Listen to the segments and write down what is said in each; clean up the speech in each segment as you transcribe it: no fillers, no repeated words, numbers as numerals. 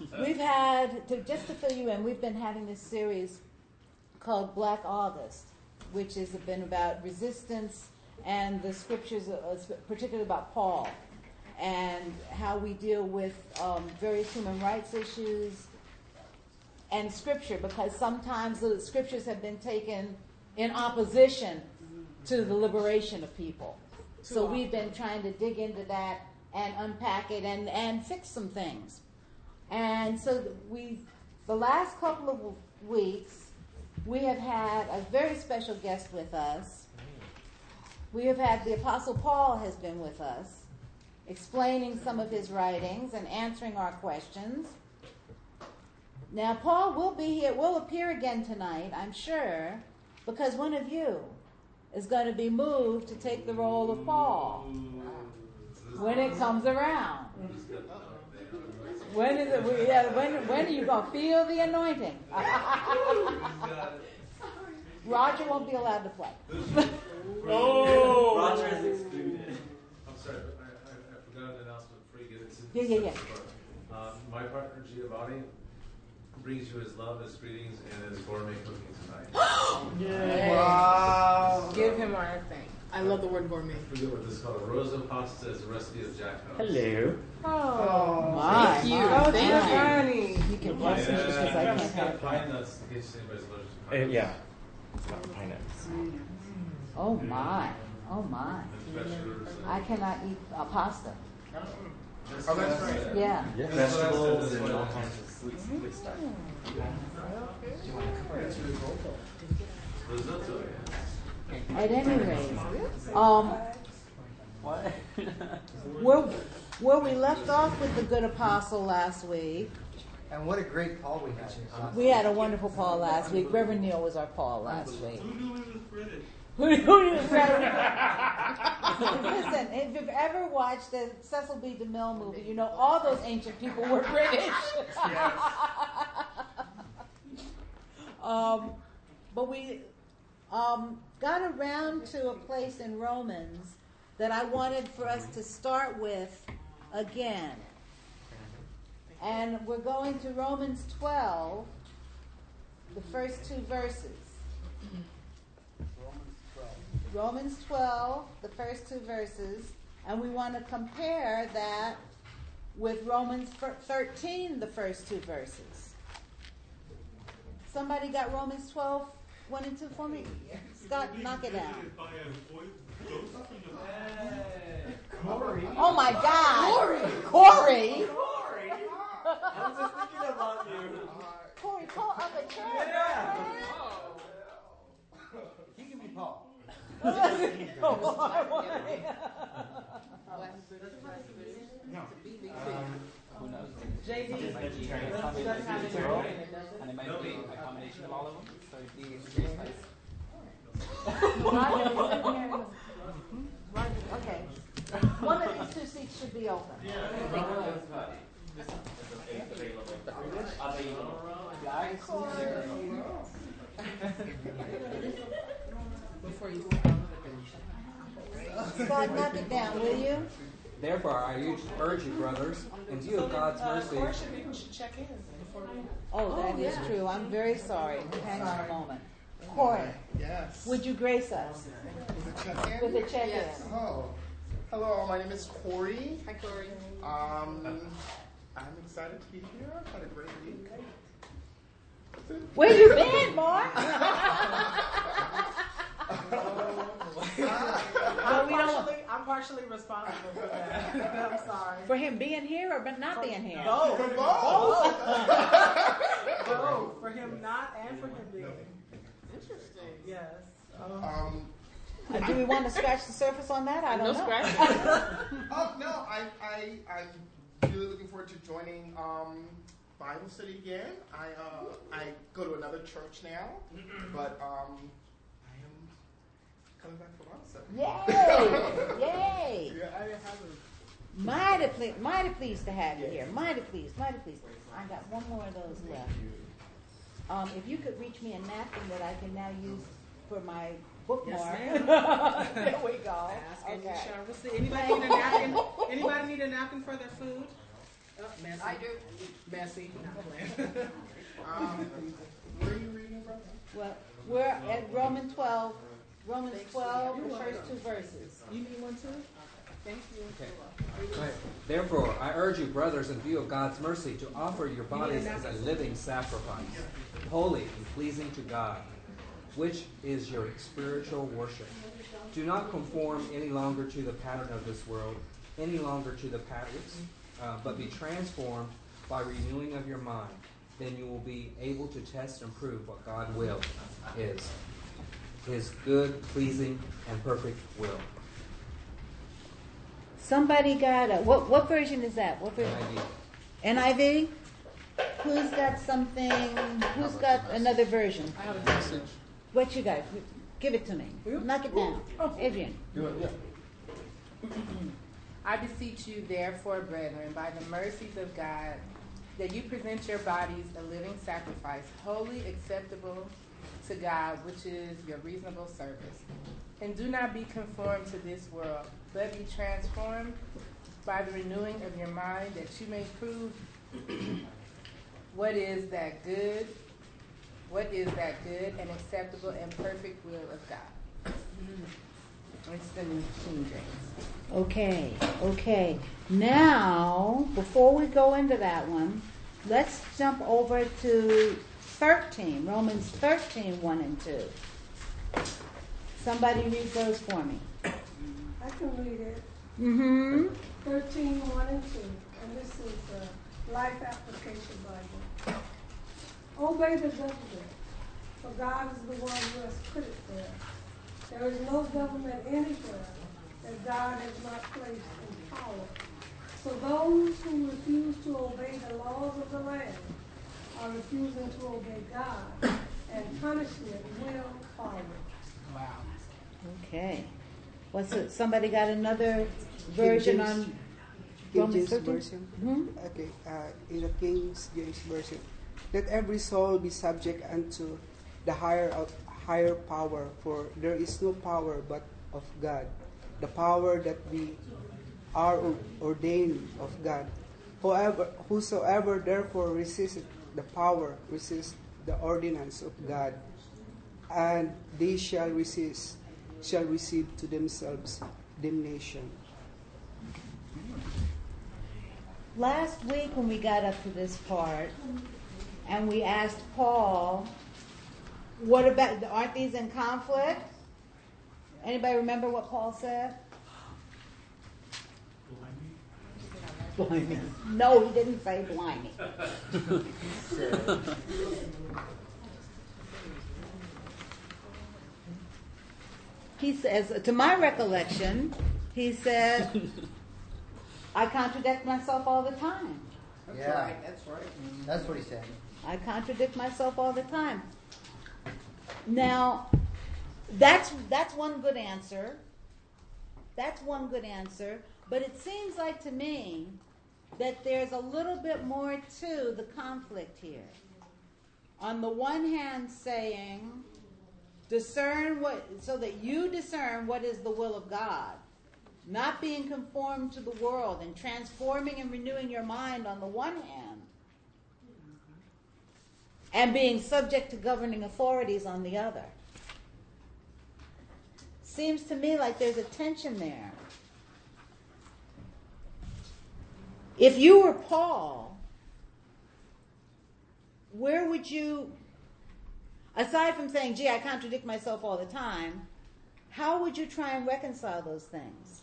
we've had, just to fill you in, we've been having this series called Black August, which has been about resistance and the scriptures, particularly about Paul, and how we deal with various human rights issues and scripture, because sometimes the scriptures have been taken in opposition to the liberation of people. So we've been trying to dig into that and unpack it and fix some things. And so the last couple of weeks, we have had a very special guest with us. We have had the Apostle Paul has been with us, explaining some of his writings and answering our questions. Now, Paul will appear again tonight, I'm sure, because one of you is going to be moved to take the role of Paul when it comes around. When is it? When are you going to feel the anointing? Roger won't be allowed to play. Oh! Roger is excluded. I'm sorry, I forgot an announcement before you get into Yeah. My partner Giovanni brings you his love, his greetings, and his gourmet cooking tonight. Yay. Wow. Give him our thanks. I love the word gourmet. I forget what this is called. A rosa pasta is a recipe of Jack House. Hello. Oh, my. thank you. Oh, Giovanni. You can bless me because I can't have pine nuts in case anybody's allergic to pine nuts. Yeah. It's got pine nuts. Oh my. Oh my. And vegetables. I cannot eat pasta. Oh, that's right. Yeah. Yeah. That's what I said, Vegetables that's and what I all said. kinds of sweet stuff. Risotto. At any rate, What? where we left off with the good apostle last week, And what a great Paul we had. we had a wonderful Paul last week. Reverend Neil was our Paul last week. Who knew he was British? Who knew Reverend? Listen, if you've ever watched the Cecil B. DeMille movie, you know all those ancient people were British. But we got around to a place in Romans that I wanted for us to start with again. And we're going to Romans 12, the first two verses. Romans 12, the first two verses. And we want to compare that with Romans 13, the first two verses. Somebody got Romans 12, 1 and 2 for me? Scott, knock it down. Corey. Oh my God! Corey! I was just thinking about you. Corey, call up a chair. Yeah. He can be Paul. Who knows? JD. And it might be a combination of all of them. So it'd be very nice. Okay. One of these two seats should be open. Before you Scott, knock it down, will you? Therefore, I urge you, brothers, in view of God's mercy. people should check in before we. Oh, that is true. I'm very sorry. Hang on a moment. Corey, Yes. would you grace us With a check-in? with a check-in? Yes. Oh. Hello, my name is Corey. Hi, Corey. I'm excited to be here. I've had a great week. Where you been, Mark? I'm partially responsible for that. I'm sorry. For him being here or not being here? Both. For both. Both. For him not and for him being. Interesting. Yes. Do we want to scratch the surface on that? I don't know. No, I'm really looking forward to joining Bible study again. I go to another church now, but I am coming back for Bible study. Yay! Yay! Yeah, I have Mighty pleased to have you here. Mighty pleased. I got one more of those left. If you could reach me a napkin that I can now use for my bookmark. Yes, There we go. Ask and you Okay. shall receive. Anybody need a napkin? Anybody need a napkin for their food? Messy. I do. Messy. Not playing. Where are you reading from? Well, we're at Romans 12, the first two verses. You need one too? Thank you. Okay. Right. Therefore, I urge you, brothers, in view of God's mercy, to offer your bodies as a living sacrifice, holy and pleasing to God, which is your spiritual worship. Do not conform any longer to the pattern of this world, but be transformed by renewing of your mind. Then you will be able to test and prove what God's will is, His good, pleasing, and perfect will. Somebody got a, what version is that? What version? NIV? Who's got something, who's got another version? I have a message. What you got? Give it to me. Knock it down. Adrian. Do it, yeah. I beseech you, therefore, brethren, by the mercies of God, that you present your bodies a living sacrifice, wholly acceptable to God, which is your reasonable service. And do not be conformed to this world, but be transformed by the renewing of your mind, that you may prove what is that good and acceptable and perfect will of God. It's the New King James. Okay. Now, before we go into that one, let's jump over to 13, Romans 13, 1 and 2. Somebody read those for me. I can read it. 13, 1 and 2. And this is the Life Application Bible. Obey the government, for God is the one who has put it there. There is no government anywhere that God has not placed in power. So those who refuse to obey the laws of the land are refusing to obey God, and punishment will follow. Wow. Okay. Somebody got another version on King Romans James 13? Version. Okay, in the King James Version. Let every soul be subject unto the higher power, for there is no power but of God. The power that we are ordained of God. Whosoever therefore resists the power, resists the ordinance of God, and they shall receive to themselves damnation. Last week when we got up to this part, and we asked Paul, what about, aren't these in conflict? Anybody remember what Paul said? Blimey. No, he didn't say blimey. He says, to my recollection, he said, I contradict myself all the time. That's Yeah. right. That's right. That's what he said. I contradict myself all the time. Now, that's one good answer. That's one good answer. But it seems like to me that there's a little bit more to the conflict here. On the one hand, saying, discern what, so that you discern what is the will of God. Not being conformed to the world and transforming and renewing your mind on the one hand, and being subject to governing authorities on the other. Seems to me like there's a tension there. If you were Paul, where would you, aside from saying, gee, I contradict myself all the time, how would you try and reconcile those things?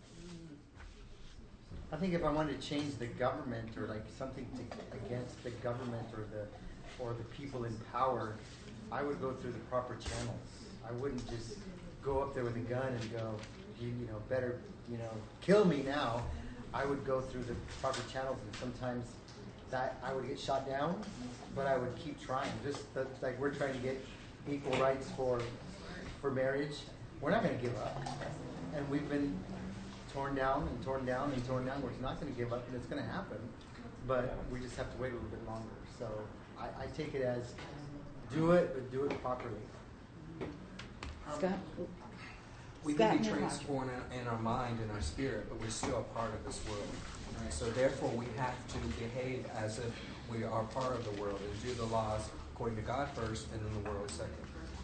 I think if I wanted to change the government or like something against the government or the people in power, I would go through the proper channels. I wouldn't just go up there with a gun and go, you better, kill me now. I would go through the proper channels, and sometimes that I would get shot down, but I would keep trying. Like we're trying to get equal rights for marriage. We're not going to give up, and we've been torn down and torn down and torn down. We're not going to give up, and it's going to happen, but we just have to wait a little bit longer. So I take it as do it, but do it properly. Scott? We can be transformed in our mind and our spirit, but we're still a part of this world. And so therefore we have to behave as if we are part of the world and do the laws according to God first and then the world second.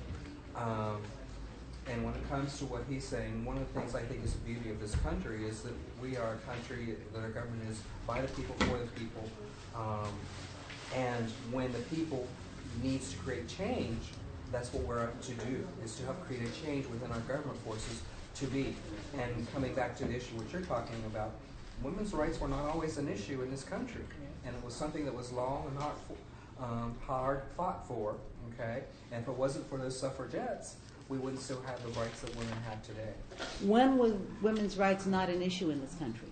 And when it comes to what he's saying, one of the things I think is the beauty of this country is that we are a country that our government is by the people, for the people. And when the people needs to create change, that's what we're up to do, is to help create a change within our government forces to be. And coming back to the issue which you're talking about, women's rights were not always an issue in this country. And it was something that was long and hard fought for, okay? And if it wasn't for those suffragettes, we wouldn't still have the rights that women have today. When was women's rights not an issue in this country?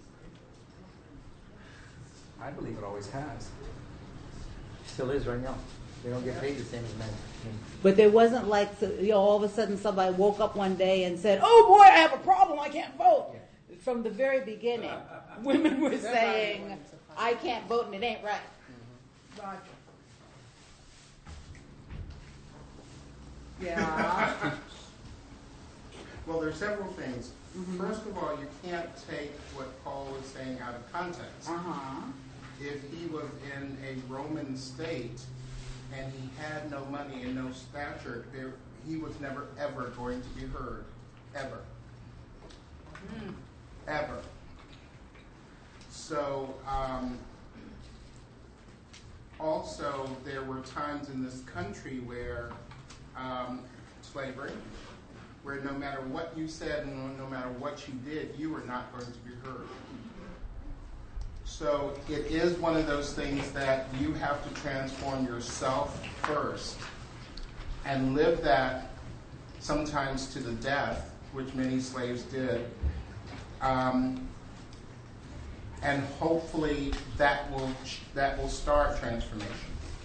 I believe it always has. Still is right now. They don't get paid the same as men. But there wasn't like, all of a sudden somebody woke up one day and said, oh boy, I have a problem, I can't vote. Yeah. From the very beginning, women were saying, I can't vote and it ain't right. Mm-hmm. Roger. Yeah. Well, there's several things. Mm-hmm. First of all, you can't take what Paul was saying out of context. If he was in a Roman state and he had no money and no stature, he was never, ever going to be heard. Ever. Ever. So, also, there were times in this country where slavery, where no matter what you said and no matter what you did, you were not going to be heard. So it is one of those things that you have to transform yourself first and live that sometimes to the death, which many slaves did. And hopefully that will start transformation.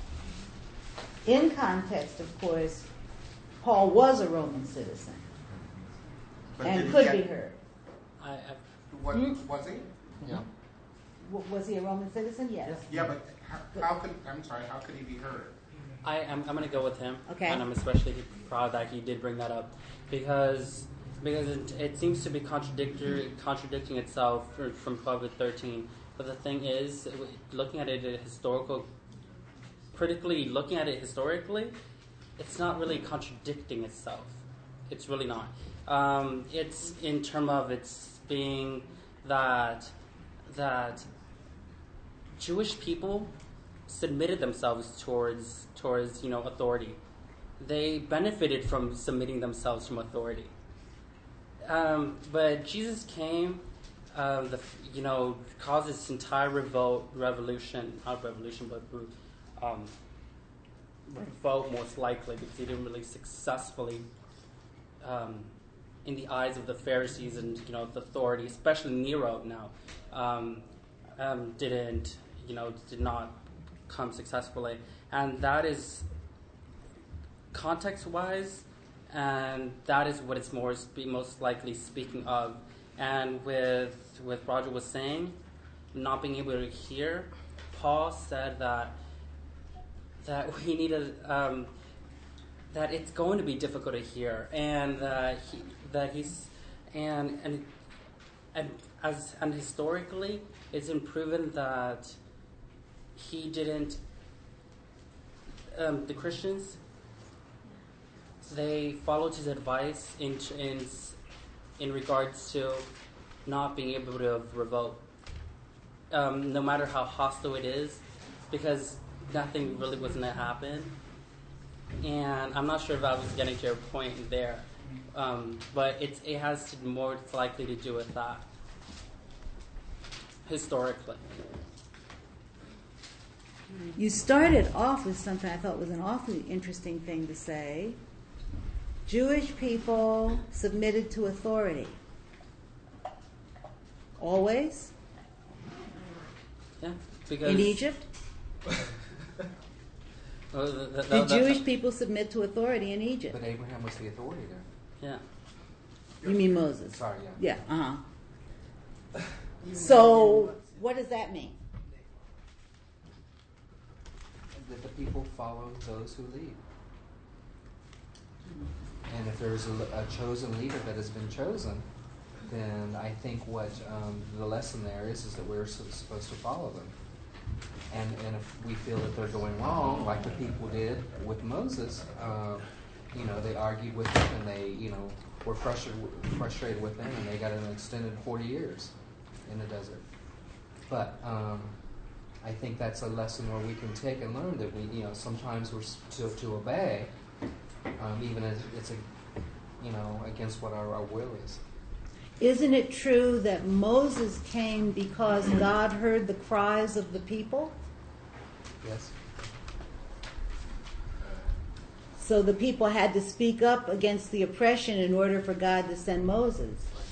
In context, of course, Paul was a Roman citizen and could be heard. Was he? Yeah. Was he a Roman citizen? Yes. Yeah, but how could he be heard? I'm going to go with him. Okay. And I'm especially proud that he did bring that up because it seems to be contradicting itself from 12 to 13. But the thing is, looking at it critically looking at it historically, it's not really contradicting itself. It's really not. It's in terms of its being that Jewish people submitted themselves towards authority. They benefited from submitting themselves from authority. But Jesus came, caused this entire revolt most likely because he didn't really successfully, in the eyes of the Pharisees and the authority, especially Nero now, did not come successfully, and that is context-wise, and that is what it's most likely speaking of. And with Roger was saying, not being able to hear, Paul said that we need that it's going to be difficult to hear, and and historically, it's been proven that he didn't. The Christians, they followed his advice in regards to not being able to revolt, no matter how hostile it is, because nothing really was going to happen. And I'm not sure if I was getting to your point there, but it has more likely to do with that historically. You started off with something I thought was an awfully interesting thing to say. Jewish people submitted to authority. Always? Yeah, because in Egypt? Did Jewish people submit to authority in Egypt? But Abraham was the authority there. Yeah. You mean Moses? Sorry, yeah. Yeah, So, what does that mean? That the people follow those who lead. And if there's a chosen leader that has been chosen, then I think what the lesson there is that we're supposed to follow them. And if we feel that they're going wrong, like the people did with Moses, they argued with him and they, were frustrated with him, and they got an extended 40 years in the desert. But I think that's a lesson where we can take and learn that we, sometimes we're to obey, even as it's against what our will is. Isn't it true that Moses came because God heard the cries of the people? Yes. So the people had to speak up against the oppression in order for God to send Moses.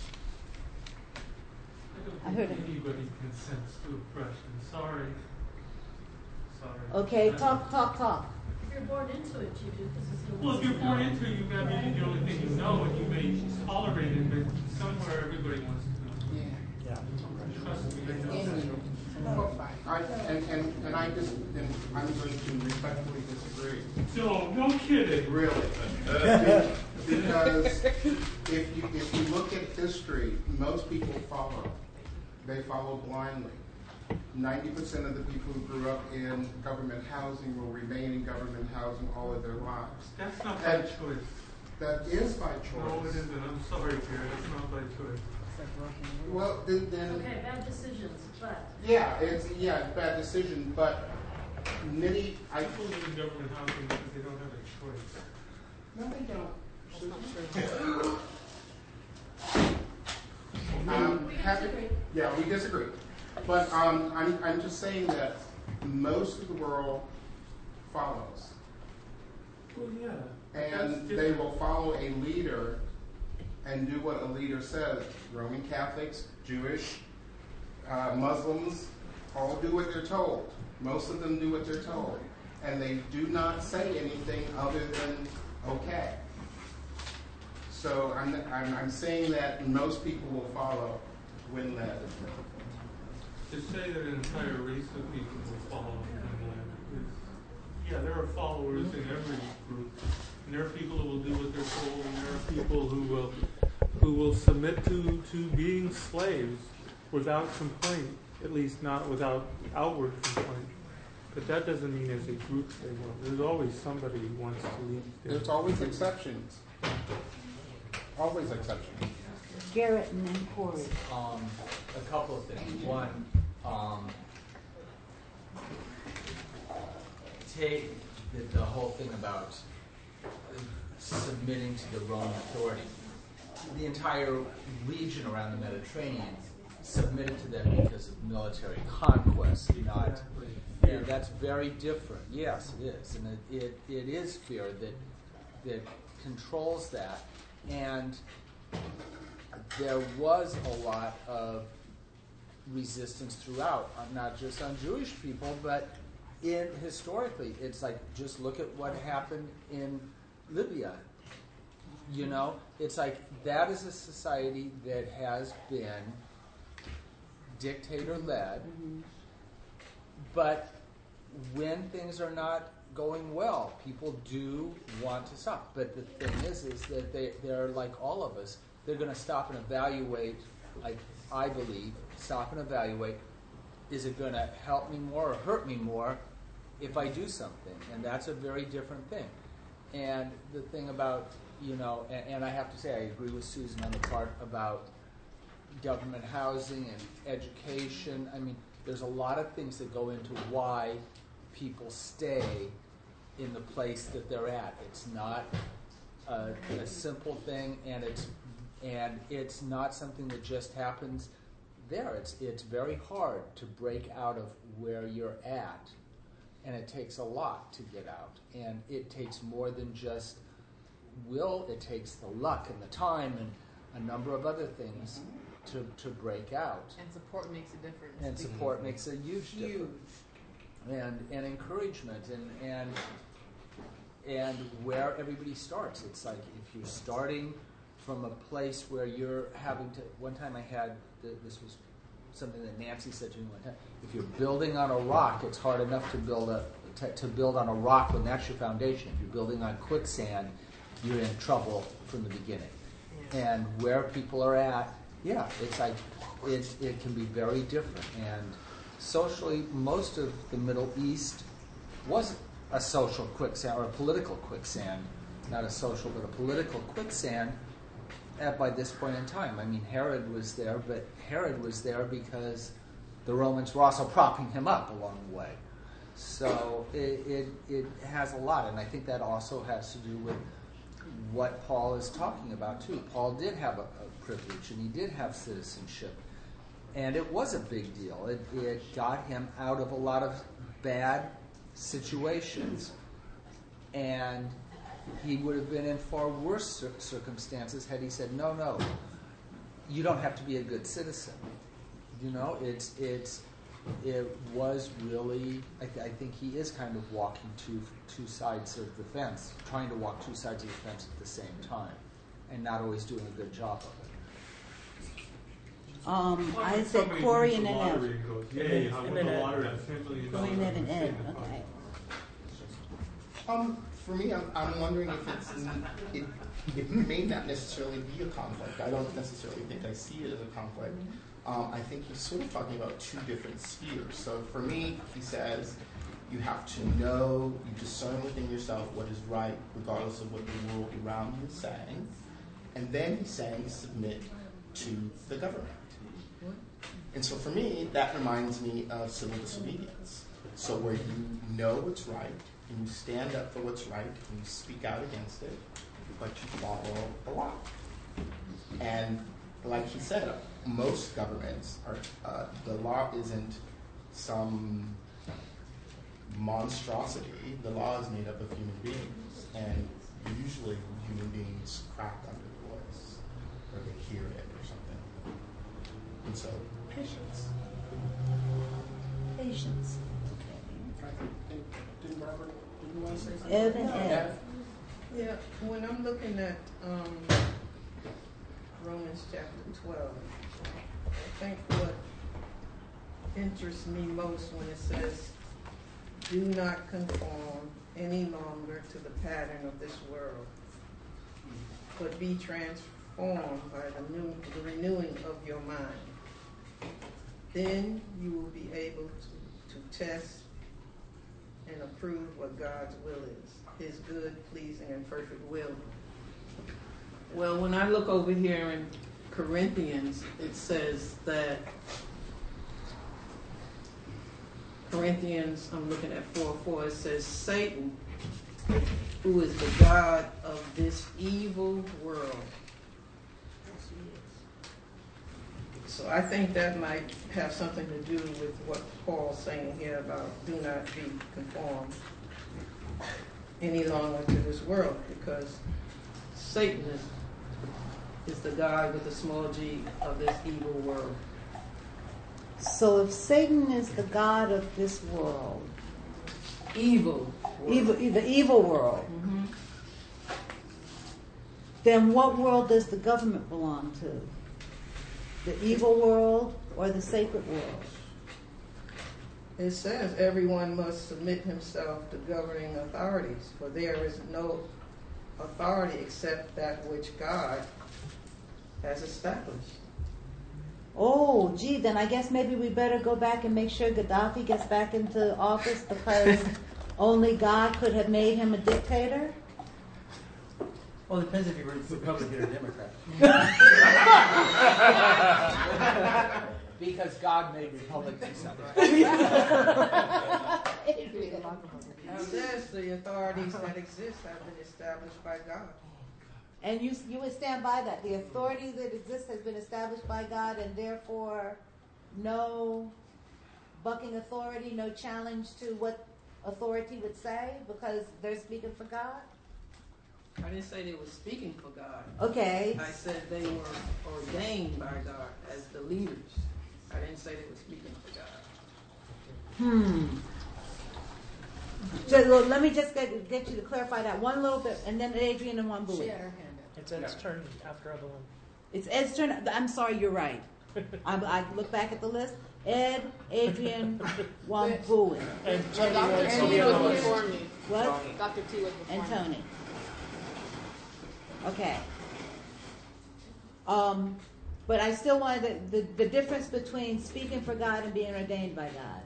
I don't think anybody consents to oppression. Sorry. Okay, talk. If you're born into it, you do. Well, if you're born into it, that may be the only thing you know, and you may tolerate it, but somewhere everybody wants to know. Yeah. Trust me, I know that. I'm going to respectfully disagree. No kidding. Really. Because if you look at history, most people follow. They follow blindly. 90% of the people who grew up in government housing will remain in government housing all of their lives. That's not by choice. That is by choice. No, it isn't. I'm sorry, Pierre. It's not by choice. Well, then. Okay, bad decisions, but. Yeah, it's bad decision, but many. People live in government housing because they don't have a choice. No, they don't. We disagree. But I'm just saying that most of the world follows. Well, yeah. And they will follow a leader and do what a leader says. Roman Catholics, Jewish, Muslims, all do what they're told. Most of them do what they're told. And they do not say anything other than okay. So I'm saying that most people will follow when led. To say that an entire race of people will follow when led is, there are followers in every group. And there are people who will do what they're told, and there are people who will submit to being slaves without complaint, at least not without outward complaint. But that doesn't mean as a group they will. There's always somebody who wants to lead. There's always exceptions. Always exceptions. Garrett and then Corey. A couple of things. One, take the whole thing about submitting to the Roman authority. The entire region around the Mediterranean submitted to them because of military conquest, not. And that's very different. Yes, it is, and it is fear that controls that. And there was a lot of resistance throughout, not just on Jewish people, but historically. It's like, just look at what happened in Libya. It's like that is a society that has been dictator-led, but when things are not going well, people do want to stop. But the thing is that they're like all of us. They're going to stop and evaluate, I believe, is it going to help me more or hurt me more if I do something? And that's a very different thing. And the thing about, and I have to say I agree with Susan on the part about government housing and education. I mean, there's a lot of things that go into why people stay in the place that they're at. It's not a simple thing, and it's not something that just happens there. It's very hard to break out of where you're at, and it takes a lot to get out. And it takes more than just will. It takes the luck and the time and a number of other things to break out. And support makes a difference. And support makes a huge difference. And encouragement and where everybody starts. It's like if you're starting from a place where you're having to. One time I had this was something that Nancy said to me one time. If you're building on a rock, it's hard enough to build on a rock when that's your foundation. If you're building on quicksand, you're in trouble from the beginning. And where people are at yeah, it's like it can be very different. And socially, most of the Middle East was a social quicksand or a political quicksand, not a social but a political quicksand. By this point in time, I mean, Herod was there, but Herod was there because the Romans were also propping him up along the way. So it has a lot, and I think that also has to do with what Paul is talking about too. Paul did have a privilege, and he did have citizenship, and it was a big deal. It got him out of a lot of bad situations, and he would have been in far worse circumstances had he said, no, you don't have to be a good citizen. You know, it was really, I think he is kind of walking two sides of the fence, trying to walk two sides of the fence at the same time, and not always doing a good job of it. I said Corey and then Ed. Yay, I won the lottery. $10 million. Corey and Ed, okay. For me, I'm wondering if it may not necessarily be a conflict. I don't necessarily think I see it as a conflict. I think he's sort of talking about two different spheres. So for me, he says you have to know, you discern within yourself what is right, regardless of what the world around you is saying. And then he's saying submit to the government. And so for me, that reminds me of civil disobedience. So where you know what's right, and you stand up for what's right, and you speak out against it, but you follow the law. And like he said, most governments are, the law isn't some monstrosity. The law is made up of human beings, and usually human beings crack under the voice, or they hear it or something. And so, patience. Patience. Didn't Robert, didn't you want to say something? Ed and Ed. Yeah, when I'm looking at Romans chapter 12, I think what interests me most when it says, do not conform any longer to the pattern of this world, but be transformed by the renewing of your mind. Then you will be able to test and approve what God's will is, his good, pleasing, and perfect will. Well, when I look over here in Corinthians, it says that Corinthians, I'm looking at 4:4, it says Satan, who is the God of this evil world. So I think that might have something to do with what Paul's saying here about do not be conformed any longer to this world, because Satan is the God with a small g of this evil world. So if Satan is the God of this world, the evil world, mm-hmm. then what world does the government belong to? The evil world or the sacred world? It says everyone must submit himself to governing authorities, for there is no authority except that which God has established. Oh, gee, then I guess maybe we better go back and make sure Gaddafi gets back into office, because only God could have made him a dictator? Well, it depends if you're Republican or Democrat. Because God made Republicans. It says the authorities that exist have been established by God. And you would stand by that. The authority that exists has been established by God, and therefore no bucking authority, no challenge to what authority would say, because they're speaking for God? I didn't say they were speaking for God. Okay. I said they were ordained by God as the leaders. I didn't say they were speaking for God. So let me just get you to clarify that one little bit, and then Adrian and one Bowie. She had her hand up. It's Ed's turn after other one. It's Ed's turn. I'm sorry, you're right. I look back at the list. Ed, Adrian, one Bowie. And Dr. T was before me. What? Dr. T was before me. And Tony. Okay. But I still wanted the difference between speaking for God and being ordained by God.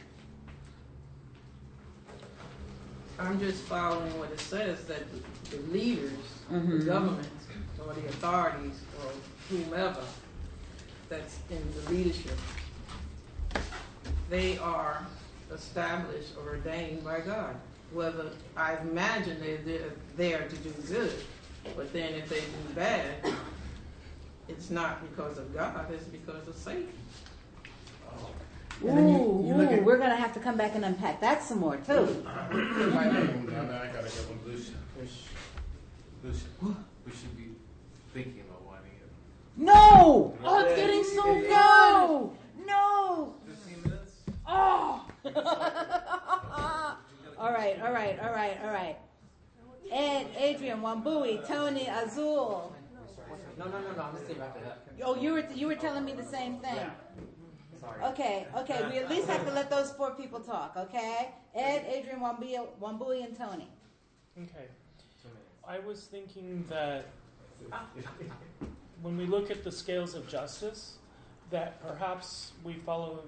I'm just following what it says, that the leaders, the government, or the authorities, or whomever that's in the leadership, they are established or ordained by God. Whether I imagine they're there to do good, but then if they do bad, it's not because of God, it's because of Satan. Ooh, we're going to have to come back and unpack that some more, too. I gotta get one. Lucia, we should be thinking about winding it. No! Oh, it's getting so no! No! 15 minutes? Oh! All right. Ed, Adrian, Wambui, Tony, Azul. No, I'm just saying after that. Oh, you were telling me the same thing. Yeah. Sorry. Okay. We at least have to let those 4 people talk, okay? Ed, Adrian, Wambui, and Tony. Okay. I was thinking that when we look at the scales of justice, that perhaps we follow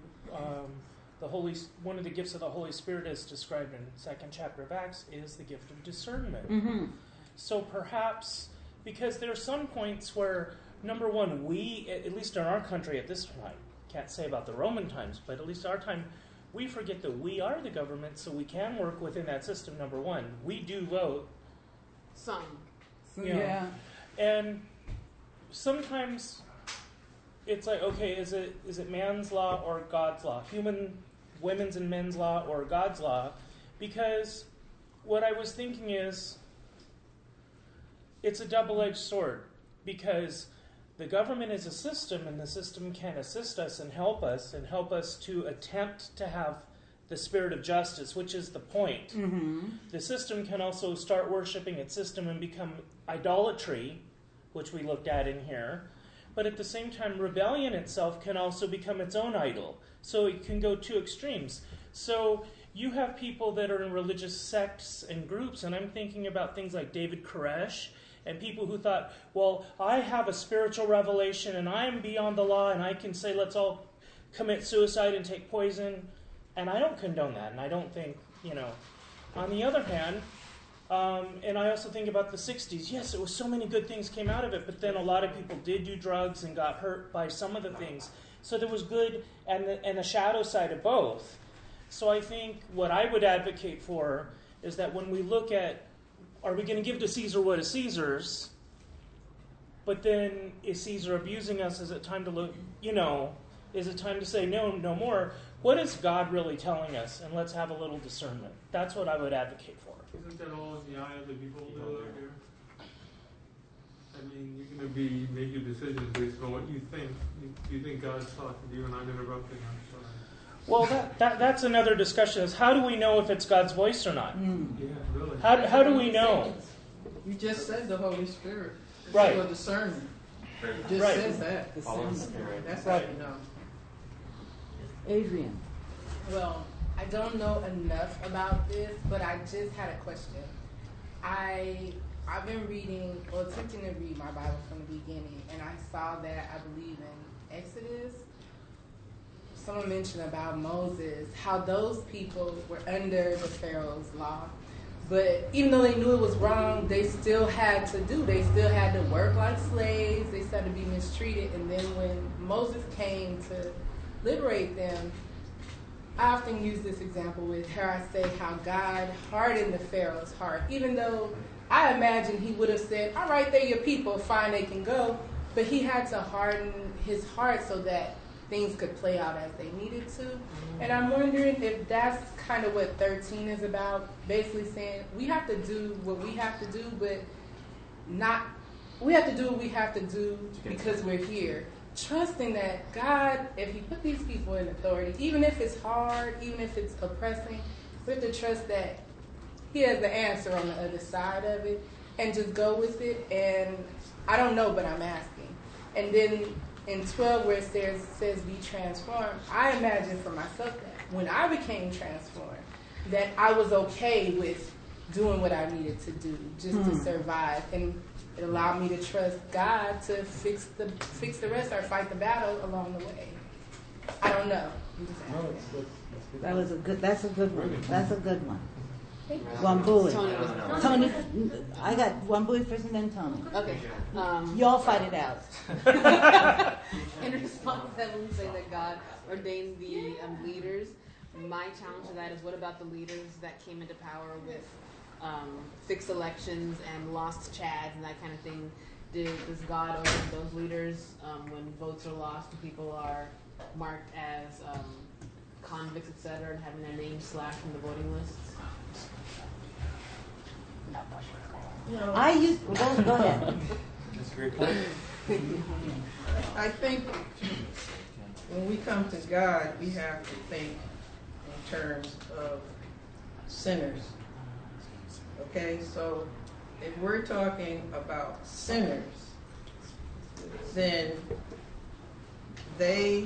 one of the gifts of the Holy Spirit as described in the 2nd chapter of Acts is the gift of discernment. Mm-hmm. So perhaps, because there are some points where, number one, we, at least in our country at this time, can't say about the Roman times, but at least our time, we forget that we are the government, so we can work within that system, number one. We do vote. Some. Yeah. And sometimes it's like, okay, is it man's law or God's law? Women's and men's law or God's law? Because what I was thinking is, it's a double-edged sword, because the government is a system, and the system can assist us and help us to attempt to have the spirit of justice, which is the point. Mm-hmm. The system can also start worshiping its system and become idolatry, which we looked at in here. But at the same time, rebellion itself can also become its own idol. So it can go 2 extremes. So you have people that are in religious sects and groups, and I'm thinking about things like David Koresh, and people who thought, well, I have a spiritual revelation, and I am beyond the law, and I can say, let's all commit suicide and take poison. And I don't condone that, and I don't think, On the other hand, and I also think about the 60s. Yes, it was so many good things came out of it, but then a lot of people did do drugs and got hurt by some of the things. So there was good and the shadow side of both. So I think what I would advocate for is that when we look at, are we going to give to Caesar what is Caesar's? But then is Caesar abusing us? Is it time to look, is it time to say no more? What is God really telling us? And let's have a little discernment. That's what I would advocate for. Isn't that all in the eye of the beholder out here? I mean, you're going to be making decisions based on what you think. You think God's talking to you and I'm interrupting. I'm sorry. Well, that's another discussion. Is how do we know if it's God's voice or not? Yeah, really. How do we know? You just said the Holy Spirit. Right. Your discernment. It just Right. says that. Discernment. That's how you know. Adrian. Well, I don't know enough about this, but I just had a question. I've been reading, or attempting to read my Bible from the beginning, and I saw that, I believe in Exodus, someone mentioned about Moses, how those people were under the Pharaoh's law. But even though they knew it was wrong, they still had to work like slaves, they started to be mistreated, and then when Moses came to liberate them, I often use this example with her. I say how God hardened the Pharaoh's heart, even though I imagine he would have said, all right, they're your people, fine, they can go. But he had to harden his heart so that things could play out as they needed to. And I'm wondering if that's kind of what 13 is about, basically saying we have to do what we have to do, but we have to do what we have to do because we're here. Trusting that God, if he put these people in authority, even if it's hard, even if it's oppressing, we have to trust that he has the answer on the other side of it and just go with it. And I don't know, but I'm asking. And then in 12 where it says be transformed, I imagine for myself that when I became transformed, that I was okay with doing what I needed to do just to survive. And it allowed me to trust God to fix the rest or fight the battle along the way. I don't know. That's a good one. That's a good one. Wambui. Tony, I got Wambui first and then Tony. Okay. Y'all fight it out. In response to that, when we say that God ordained the leaders, my challenge to that is, what about the leaders that came into power with fixed elections and lost chads and that kind of thing? Does God ordain those leaders when votes are lost and people are marked as convicts, etc., and having their names slashed from the voting lists? I used go ahead. That's a great point. I think when we come to God, we have to think in terms of sinners. Okay, so if we're talking about sinners, then they,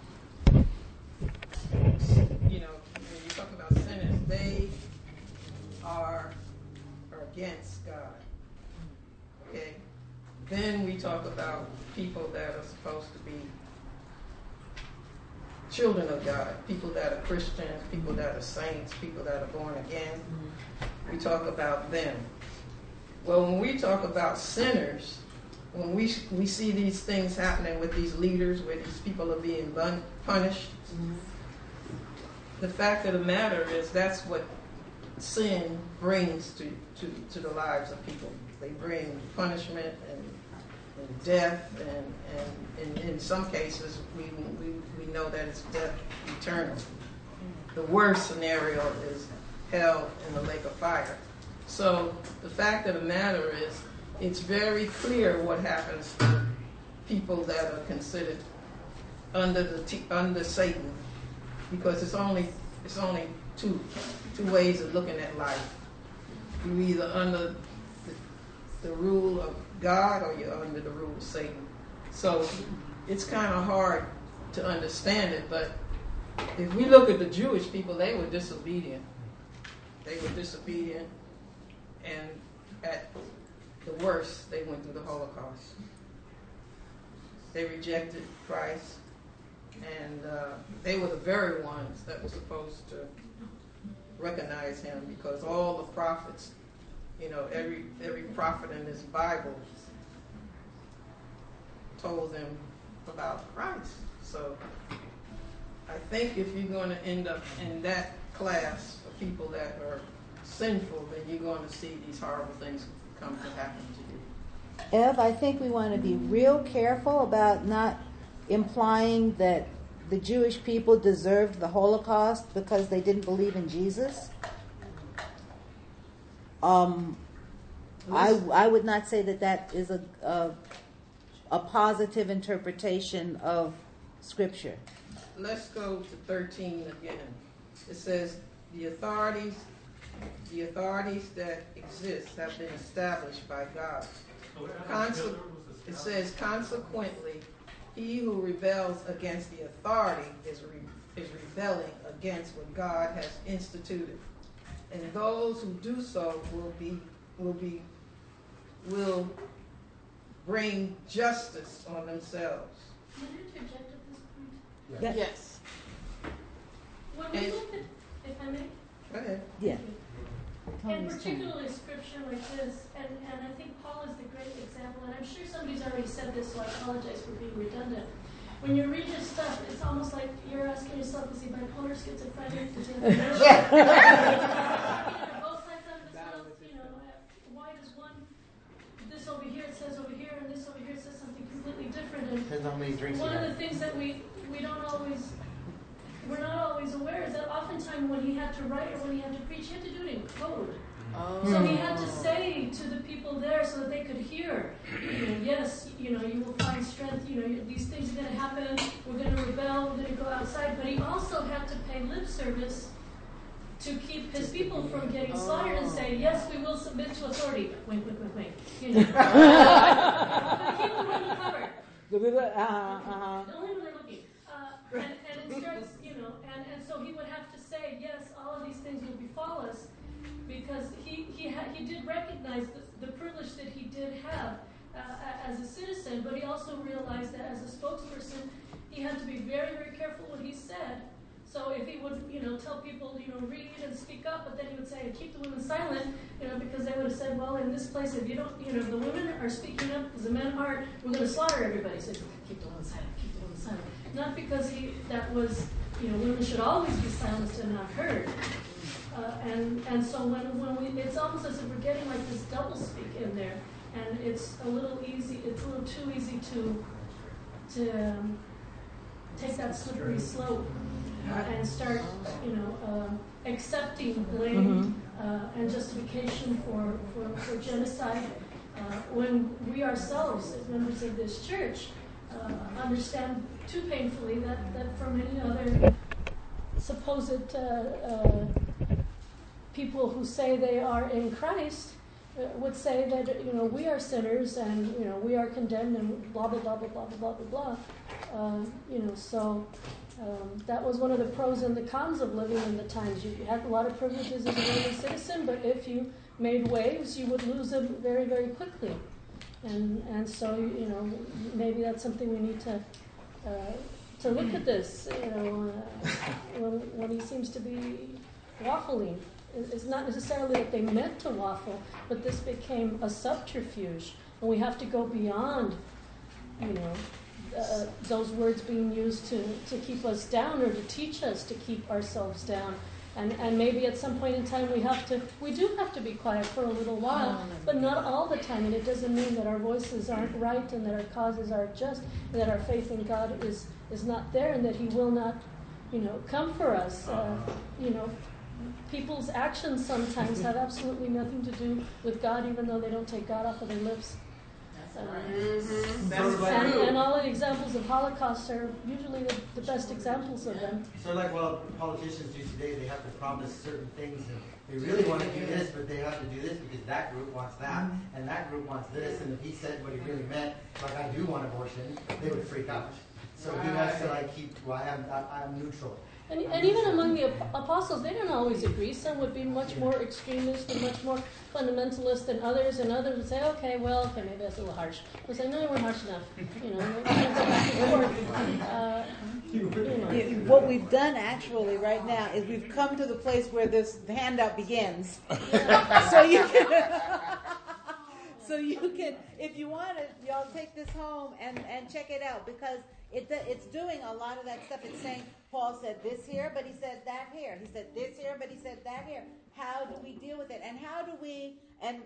when you talk about sinners, they are against God. Okay? Then we talk about people that are supposed to be children of God, people that are Christians, people that are saints, people that are born again. We talk about them. Well, when we talk about sinners, when we see these things happening with these leaders, where these people are being punished, the fact of the matter is that's what sin brings to the lives of people. They bring punishment and death, and in some cases we know that it's death eternal. The worst scenario is hell in the lake of fire. So the fact of the matter is, it's very clear what happens to people that are considered under Satan, because it's only two ways of looking at life. You're either under the rule of God or you're under the rule of Satan. So it's kind of hard to understand it, but if we look at the Jewish people, they were disobedient. And at the worst, they went through the Holocaust. They rejected Christ, and they were the very ones that were supposed to recognize him, because all the prophets, every prophet in this Bible told them about Christ. So I think if you're going to end up in that class of people that are sinful, then you're going to see these horrible things come to happen to you. Ev, I think we want to be real careful about not implying that the Jewish people deserved the Holocaust because they didn't believe in Jesus. I would not say that is a positive interpretation of Scripture. Let's go to 13 again. It says, the authorities that exist have been established by God. It says, consequently, he who rebels against the authority is rebelling against what God has instituted, and those who do so will bring justice on themselves. Can I interject at this point? Yes. When we look at, if I may? Go ahead. Yeah. And particularly scripture like this, and I think Paul is the great example, and I'm sure somebody's already said this, so I apologize for being redundant. When you read his stuff, it's almost like you're asking yourself, is he bipolar, schizophrenic? Does he have both sides of his mouth? Why does this over here it says over here, and this over here says something completely different? And depends on how many drinks one of the things that we're not always aware is that oftentimes when he had to write or when he had to preach, he had to do it in code. Oh. So he had to say to the people there so that they could hear, yes, you will find strength, these things are going to happen, we're going to rebel, we're going to go outside. But he also had to pay lip service to keep his people from getting slaughtered and say, yes, we will submit to authority. Wink, wink, wink, wink. Keep the women covered. Only when they're looking. And it starts, and so he would have to say, yes, all of these things will befall us, because he did recognize the privilege that he did have as a citizen, but he also realized that as a spokesperson, he had to be very, very careful what he said. So if he would, tell people, read and speak up, but then he would say, keep the women silent, because they would have said, well, in this place, if you don't, if the women are speaking up because the men aren't, we're going to slaughter everybody. So keep the women silent, keep the women silent. Not because that was, women should always be silenced and not heard. And so when we, it's almost as if we're getting like this double speak in there, and it's a little too easy to take that slippery slope and start, accepting blame and justification for genocide when we ourselves, as members of this church, understand too painfully that for many other supposed people who say they are in Christ would say that we are sinners and we are condemned and blah blah blah blah blah blah blah blah. So that was one of the pros and the cons of living in the times. You had a lot of privileges as a Roman citizen, but if you made waves, you would lose them very, very quickly. And so maybe that's something we need to look at this. When he seems to be waffling. It's not necessarily that they meant to waffle, but this became a subterfuge, and we have to go beyond, those words being used to keep us down or to teach us to keep ourselves down. And maybe at some point in time we do have to be quiet for a little while, but not all the time. And it doesn't mean that our voices aren't right and that our causes aren't just, and that our faith in God is not there, and that He will not, come for us. People's actions sometimes have absolutely nothing to do with God, even though they don't take God off of their lips. And all the examples of Holocaust are usually the best examples of them. So like what politicians do today, they have to promise certain things, and they really want to do this, but they have to do this because that group wants that, and that group wants this, and if he said what he really meant, like I do want abortion, they would freak out. So he has to I'm neutral. And even among the apostles, they didn't always agree. Some would be much more extremist and much more fundamentalist than others, and others would say, okay, maybe that's a little harsh. We'll say, no, you weren't harsh enough. What we've done actually right now is we've come to the place where the handout begins. So you can, if you want it, y'all take this home and check it out, because it's doing a lot of that stuff. It's saying Paul said this here, but he said that here. He said this here, but he said that here. How do we deal with it? And how do we? And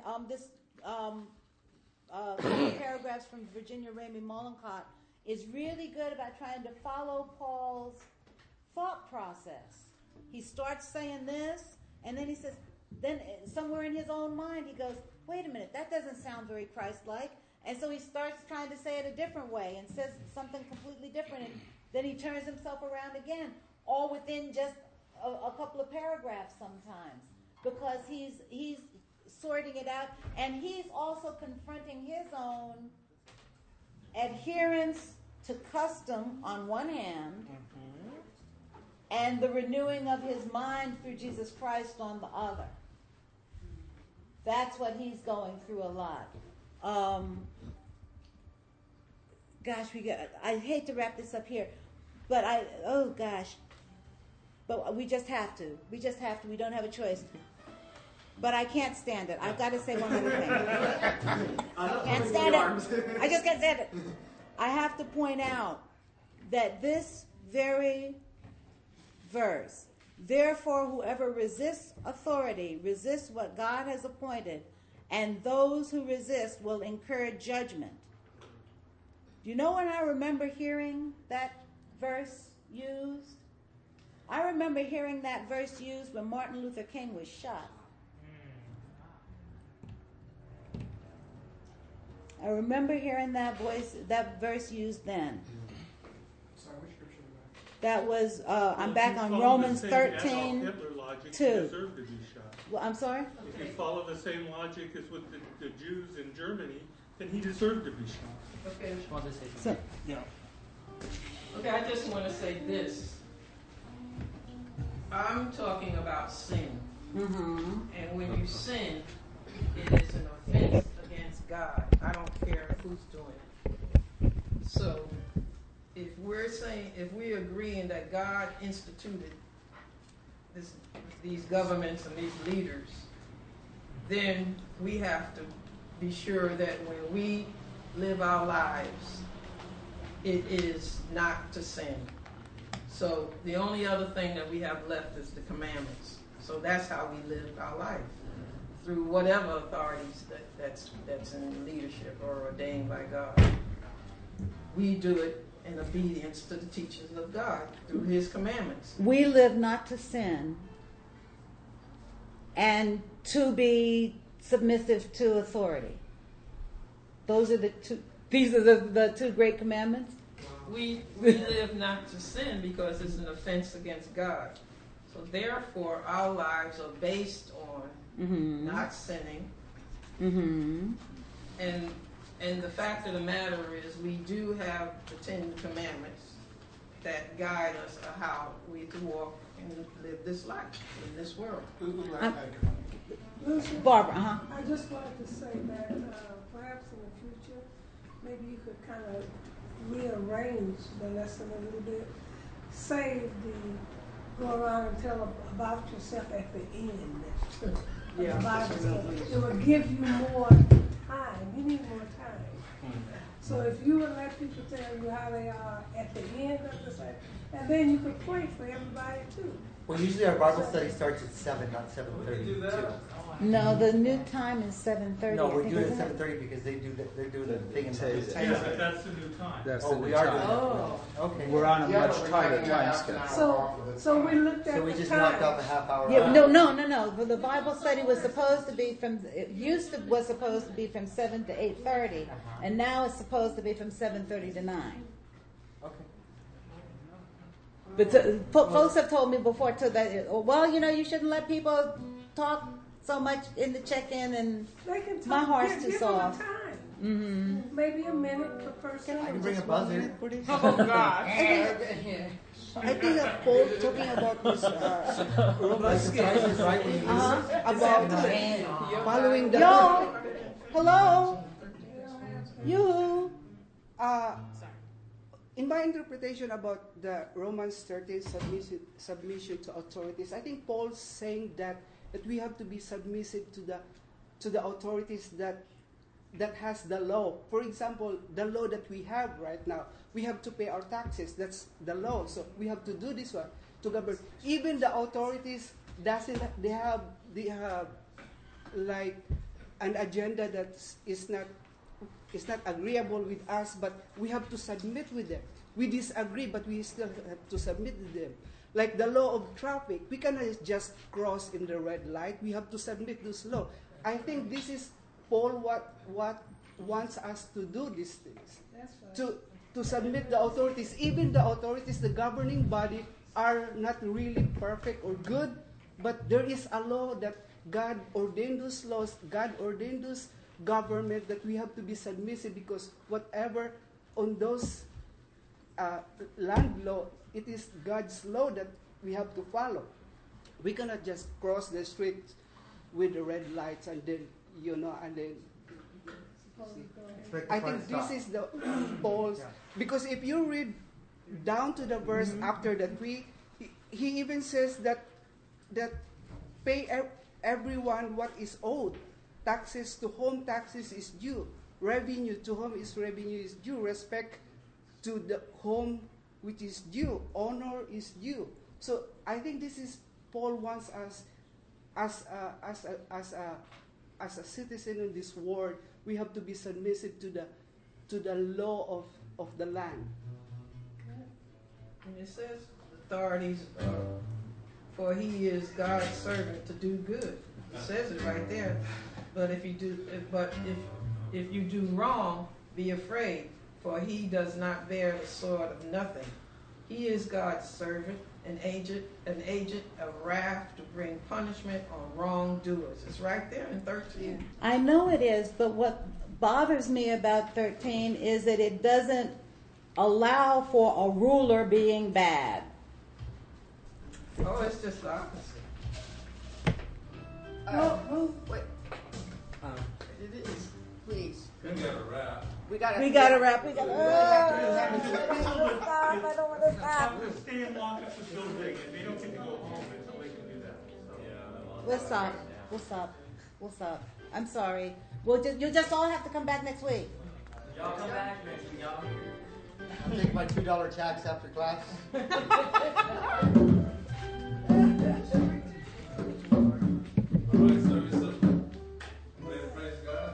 paragraphs from Virginia Ramey Mollenkott is really good about trying to follow Paul's thought process. He starts saying this, and then he says, then somewhere in his own mind he goes, wait a minute, that doesn't sound very Christ-like. And so he starts trying to say it a different way and says something completely different. And then he turns himself around again, all within just a couple of paragraphs sometimes, because he's sorting it out. And he's also confronting his own adherence to custom on one hand, and the renewing of his mind through Jesus Christ on the other. That's what he's going through a lot. I hate to wrap this up here, but but we just have to. We don't have a choice. But I can't stand it. I've got to say one other thing. I can't stand it. I just can't stand it. I have to point out that this very verse, therefore whoever resists authority resists what God has appointed, and those who resist will incur judgment. Do you know when I remember hearing that verse used? I remember hearing that verse used when Martin Luther King was shot. I remember hearing that verse used then. Sorry, which scripture was that? That was, I'm back on Romans 13, Hitler logic, 2. He deserved to be shot. Well, I'm sorry? If you follow the same logic as with the Jews in Germany, then he deserved to be shot. Okay. Yeah. Okay, I just want to say this. I'm talking about sin. And when you sin, it is an offense who's doing it. So if we're agreeing that God instituted these governments and these leaders, then we have to be sure that when we live our lives, it is not to sin. So the only other thing that we have left is the commandments. So that's how we live our life, through whatever authorities that's in leadership or ordained by God. We do it in obedience to the teachings of God through His commandments. We live not to sin and to be submissive to authority. Those are the two. These are the two great commandments. We live not to sin because it's an offense against God. So therefore, our lives are based on not sinning. Mm-hmm. And the fact of the matter is, we do have the 10 Commandments that guide us on how we to walk and live this life in this world. Barbara, I just wanted to say that perhaps in the future, maybe you could kind of rearrange the lesson a little bit. Save the go around and tell about yourself at the end. Yeah, the Bible study. It will give you more time. You need more time. So if you would let people tell you how they are at the end of the session, and then you could pray for everybody too. Well, usually our Bible study starts at 7, not 7:30. no, the new time is 7:30. No, we're doing it at 7:30 because they do the thing in the Yeah, but that's the new time. That's Oh, the we new are time. doing it. Okay. We're on a Yeah, much but we're tighter taking time that schedule. So we looked at So we the just time. knocked off a half hour. No. The Bible study was supposed to be was supposed to be from 7 to 8:30, and now it's supposed to be from 7:30 to 9. Okay. But folks have told me before too that you shouldn't let people talk so much in the check-in, and They can talk. my heart's too give soft. them time. Mm-hmm. Maybe a minute per person. I can bring a buzzer. Oh, God. I think Paul talking about this Romans about following the hello, you. In my interpretation about the Romans 13 submission to authorities, I think Paul's saying that we have to be submissive to the authorities that has the law. For example, the law that we have right now, we have to pay our taxes. That's the law. So we have to do this one to govern. Even the authorities they have like an agenda that is not agreeable with us, but we have to submit with them. We disagree, but we still have to submit with them. Like the law of traffic, we cannot just cross in the red light. We have to submit this law. I think this is Paul what wants us to do these things. That's right. To submit the authorities. Even the authorities, the governing body, are not really perfect or good, but there is a law that God ordained those laws, God ordained those government that we have to be submissive, because whatever on those land law, it is God's law that we have to follow. We cannot just cross the street with the red lights and then I think this is the Paul's, because if you read down to the verse after that, he even says that pay everyone what is owed. Taxes to whom taxes is due. Revenue to whom is revenue is due. Respect to the whom which is due. Honor is due. So I think this is Paul wants us as a citizen in this world. We have to be submissive to the law of the land. And it says authorities, for he is God's servant to do good. It says it right there. But if you do wrong, be afraid, for he does not bear the sword of nothing. He is God's servant, an agent of wrath to bring punishment on wrongdoers. It's right there in 13. I know it is, but what bothers me about 13 is that it doesn't allow for a ruler being bad. Oh, it's just the opposite. Wait. It is. Please. Can get a wrath. We gotta wrap. We gotta. I don't want to stop. We'll stay and lock up the building, and they don't get to go home until they can do that. So. We'll stop. We'll stop. We'll stop. I'm sorry. You just all have to come back next week. Y'all come back next week, y'all. I'll take my $2 tax after class. Praise God.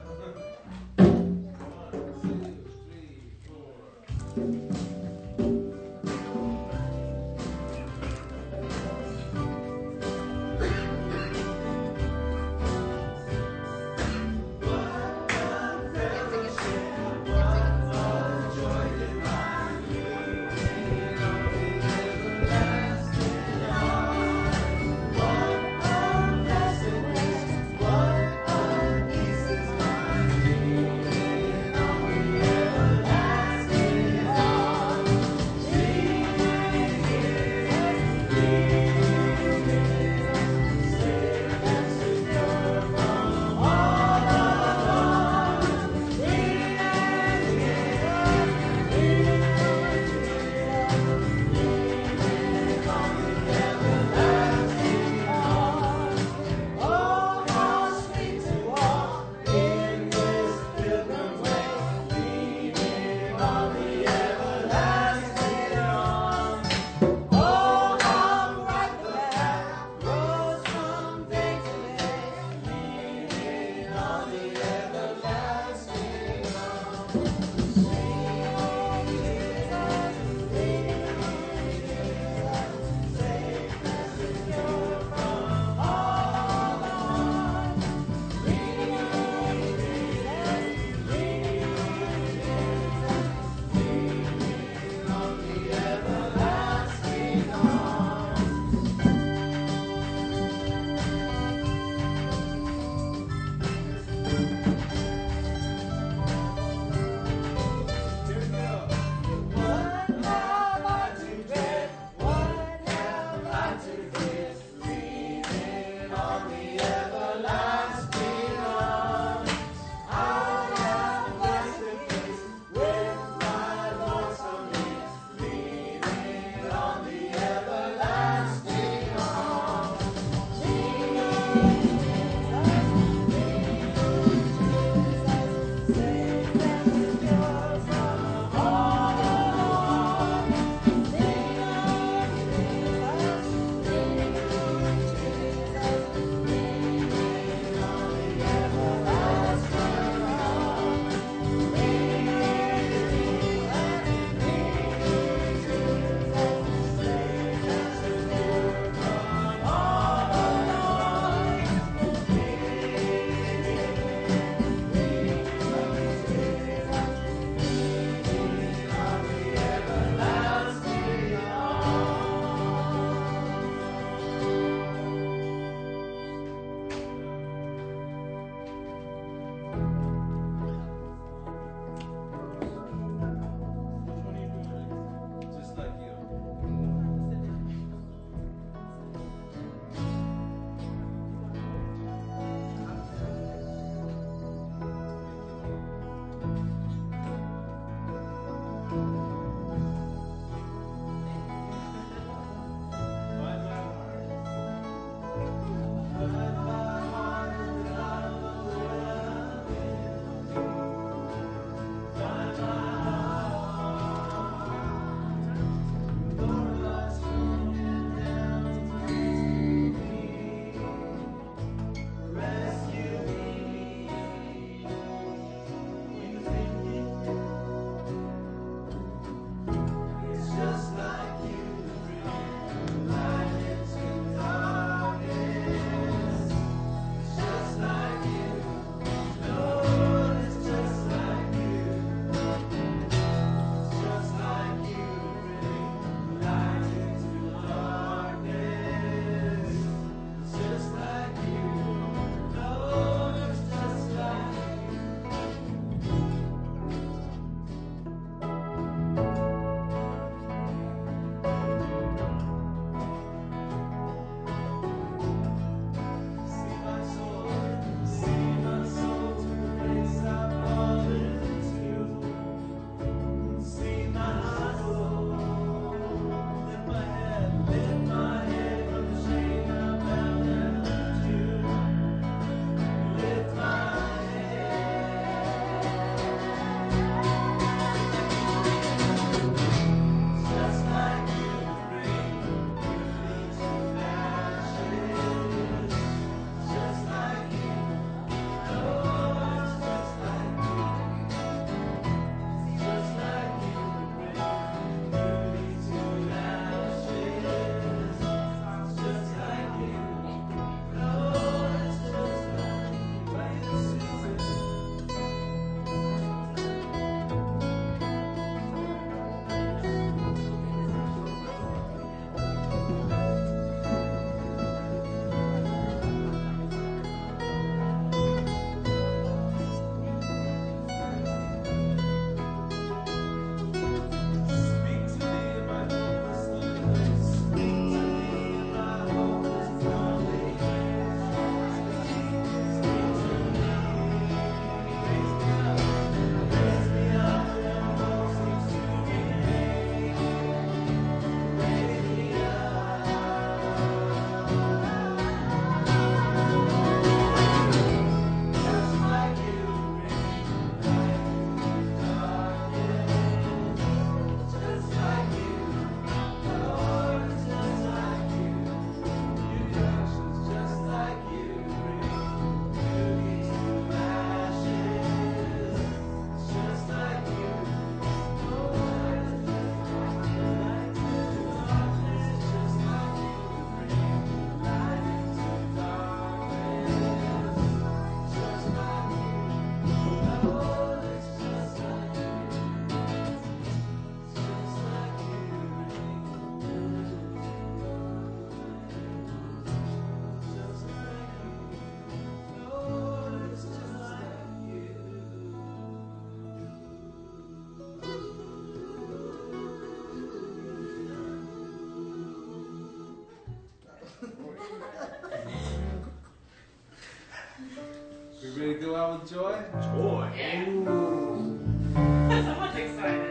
We ready to go out with joy? Joy. Someone's excited.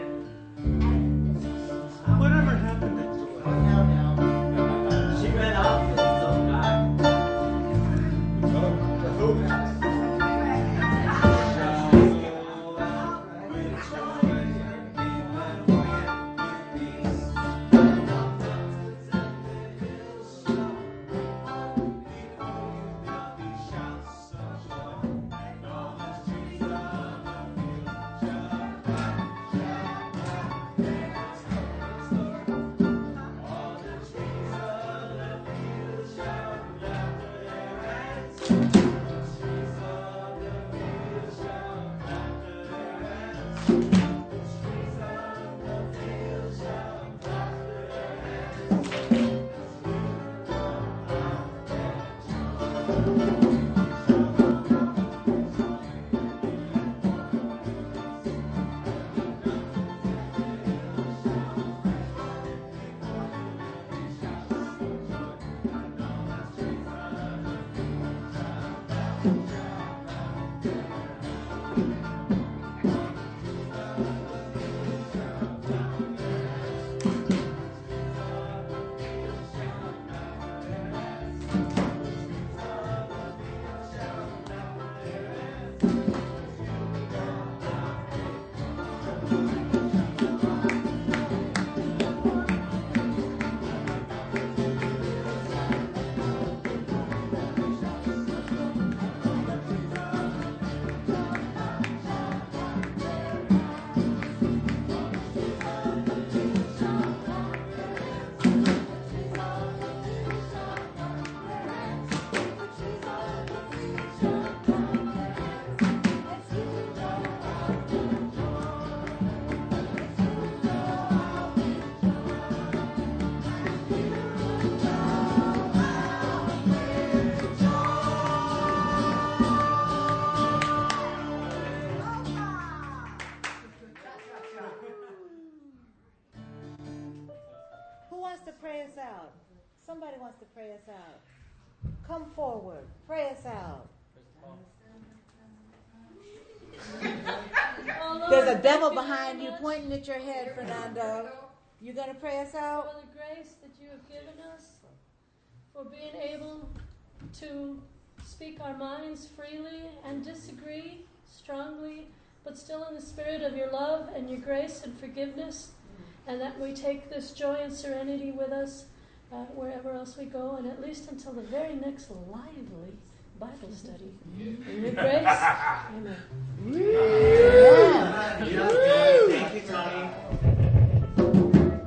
Whatever happened to joy? She ran off with his own guy. Pray us out. Somebody wants to pray us out. Come forward. Pray us out. There's a devil behind you pointing at your head, Fernando. You going to pray us out? For the grace that you have given us, for being able to speak our minds freely and disagree strongly, but still in the spirit of your love and your grace and forgiveness, and that we take this joy and serenity with us wherever else we go, and at least until the very next lively Bible study. In your grace, amen.